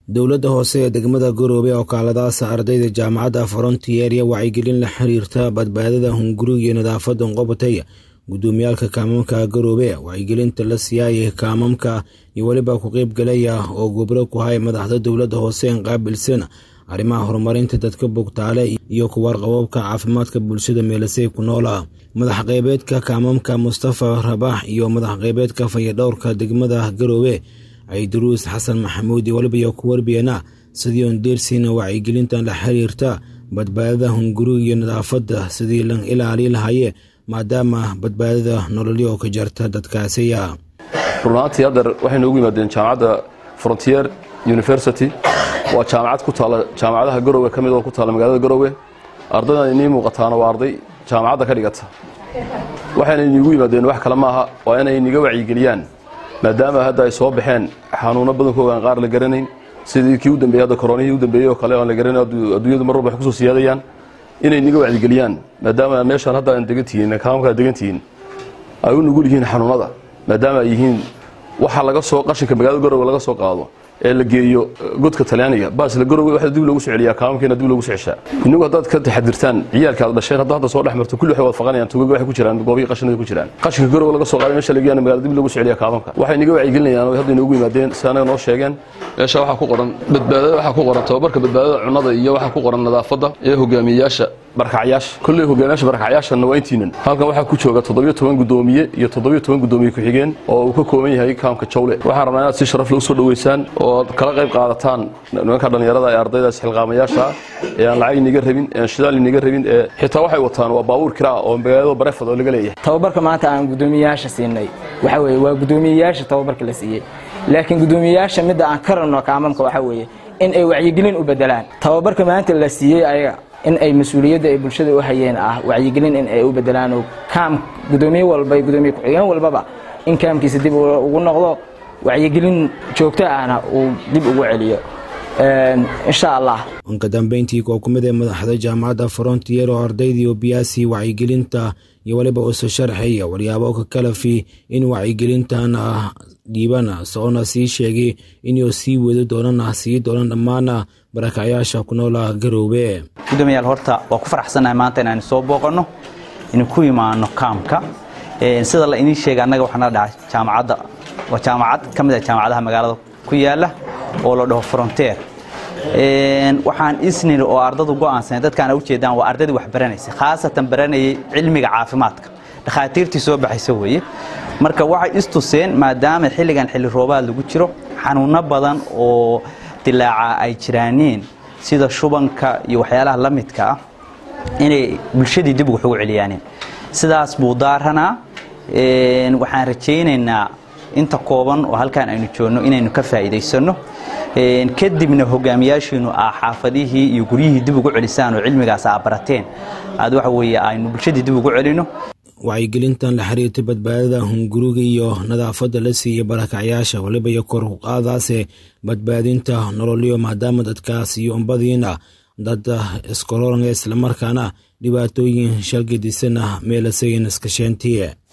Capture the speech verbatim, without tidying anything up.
dowladda hoose ee degmada Garowe oo kaaladaas ardayda jaamacadda Frontier wacyigelin la xiriirta badbaadada hunguriga iyo nadaafadda qobatay gudoomiyaalka kaamamka Garowe wacyigelinta la siiyay kaamamka iyo waliba ku qayb galaya oo gobol ku hay madaxda dowladda hoose ee qaabilsan arrimaha horumarinta dadka bogtaale iyo ku warqabka caafimaadka bulshada meelasay ku noolaa madax qaybeedka kaamamka Mustafa Rabax iyo madax qaybeedka fayadhowrka degmada Garowe ay Duruus Xasan Maxamuud waliba ku warbiyana sidii on deersina wacyigelinta la xiriirta badbaadada hunguriga iyo nadaafadda sidii lan ilaali lahaye maadaama badbaadada nololiyo ka jarta dadkaasi ya runtii hadda waxay noogu yimaadeen jaamacadda Frontier University waa jaamacad ku taala jaamacadaha Garowe kamid oo ku taala magaalada Garowe ardayda inay muuqataan waa arday jaamacadda ka dhigata waxayna inagu yimaadeen wax kala maaha waa inay inaga wacyigeliyaan maadaama hadda ay soo baxeen xanuuno badan oo aan qaar la garanayn sidii kii u dambeeyay hadda koronihii u dambeeyay oo kale oo la garanayo adduunyadu mar walba wax ku soo siyaadayaan inay inaga wacyigeliyaan maadaama meeshan hadda aan degantihiin kaamka degantihiin ay u nugul yihiin xanuunada maadaama ay yihiin waxa laga soo qashinka magaalada Garowe laga soo qaado ee la geeyo godka Talyaaniga baas la Garowe waxa dib loogu soo celiyaa kaamkeena dib loogu soo ceshaa inagu hadda ka taxadirtaan ciyaalka aad dhasheen hadda hadda soo dhaxmarto kullu waxay wad faqanayaan tuuga waxay ku jiraan goobiga qashinada ku jiraan qashinka Garowe laga soo qaaday meesha la geeyana magaalada dib loogu soo celiyaa kaamka waxay inaga wacyigelinayaan oo hadda inagu yimaadeen saana noo sheegeen meesha waxa ku qoran badbaadada waxa ku qoran tababarka badbaadada cunnada iyo waxa ku qoran nadaafadda ee hogaamiyayaasha barakacayaasha kullu hogaamiyayaasha barakacayaasha nawayntiinan halkan waxa ku jooga toddoba iyo toban gudoomiye iyo toddoba iyo toban gudoomiye ku xigeen oo uu ka kooban yahay kaamka Jawle waxa rabnaa inaad si sharaf leh u soo dhaweysaan oo kala qayb qaadataan nimanka dhalinyarada ee ardayda xilqaamayaasha ee aan lacag inaga rabin ee shidaal inaga rabin ee xitaa waxay wataan waa baabuur kiraa oo magaalada Bareefad oo laga leeyahay tababarka maanta aan gudoomiyayaasha siinay waxa weeye waa gudoomiyayaasha tababarka la siiyay laakiin gudoomiyayaasha mid aan karano kaamamka waxa weeye in ay wacyigelin u bedelaan tababarka maanta la siiyay ayaga in ay mas'uuliyadda ay bulshada u hayeen ah wacyigelin in ay u bedelaan oo kaam gudoomiye walba iyo gudoomiye ku xigeen walbaba in kaamkiisa dib ugu noqdo wacyigelin joogto ahna uu dib ugu celiyo een insha Allah anka dambeyntii ko kumid ee madaxda jaamacadda Frontier oo ardaydii oo biyaasi wacyigelinta iyo waliba oo soo sharxay waryaabo ka kala fi in wacyigelintana diibana soona si sheegay inuu sii wado doonana sii doonana dhamaana barakacayaasha ku nool Garowe gudoomiyaal horta waa ku faraxsanahay maanta inaan soo booqano in ku imaano kaamka ee sida la inii sheegay anaga waxana dhacay jaamacadda waa jaamacad kamid ah jaamacadaha magaalada ku yaala oo la dhaho Frontier een waxaan isniin oo ardaydu go'aansan dadkaan u jeedaan waa ardaydii wax baranaysa khaasatan baranayay cilmiga caafimaadka dhakhaatiirtii soo baxaysa weeye marka waxay istuseen maadaama xilligan xilli roobaad lagu jiro xanuuno badan oo dilaaca ay jiraaneen sida shubanka iyo waxyaalaha la midka ah inay bulshadii dib ugu celiyaan sidaas buu daaranaa een waxaan rajaynaynaa inta kooban oo halkaan aynu joogno inaynu ka faa'iideysano een kadibna hogaamiyaashiinu ah xaafadihii iyo guriyihii dib ugu celisaan oo cilmigaas ah barateen aad waxa weeye aynu bulshadii dib ugu celino wacyigelintan la xiriirta badbaadada hunguriga iyo nadaafadda la siiyay barakacayaasha waliba iyo kor u qaadaase badbaadinta nololiyo maadaama dadkaas iyo umbadiina dad iskororan isla markaana dhibaatooyin shalgadiisana meelasay iska sheentiye